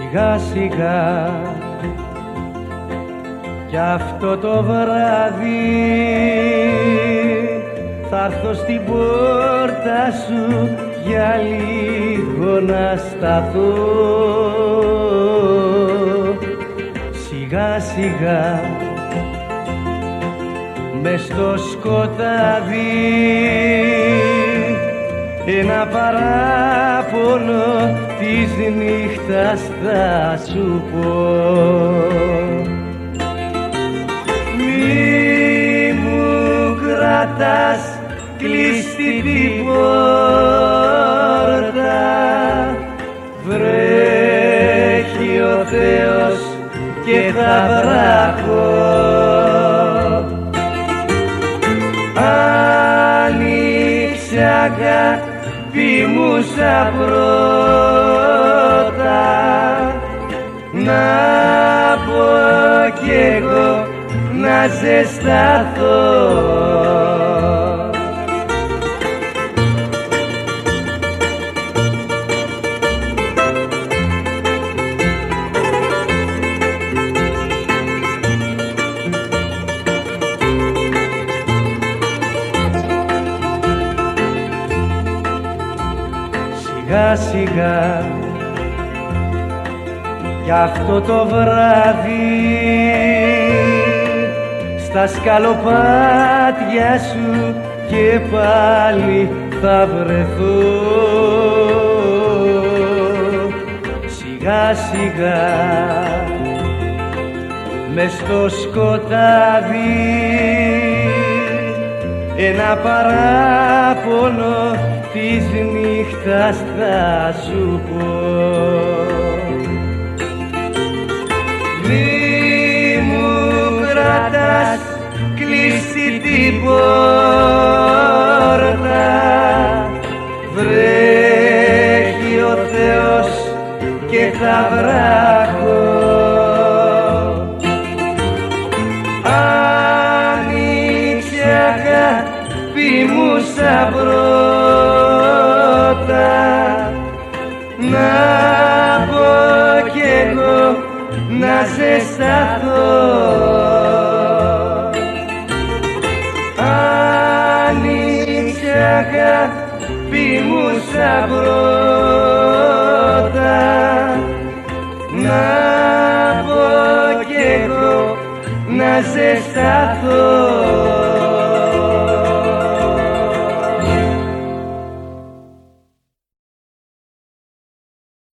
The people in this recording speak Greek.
Σιγά σιγά κι αυτό το βράδυ θα έρθω στην πόρτα σου για λίγο να σταθώ. Σιγά σιγά μες στο σκοτάδι ένα παράπονο της νύχτας θα σου πω. Μη μου κρατάς κλειστή την πόρτα, βρέχει ο Θεός και θα βράχω. Άνοιξε αγάπη μου σαν πρώτα, να πω κι εγώ να ζεσταθώ. Σιγά σιγά κι αυτό το βράδυ στα σκαλοπάτια σου και πάλι θα βρεθώ. Σιγά σιγά μες στο σκοτάδι ένα παράπονο της νύχτας θα σου πω. Μη μου κρατάς κλειστή την πόρτα, βρέχει ο Θεός και θα βράχω. Άνοιξε αγάπη μου σαν πρώτα, να πω κι εγώ να ζεσταθώ. Άνοιξε αγάπη μου σαν πρώτα, να πω κι εγώ να ζεσταθώ.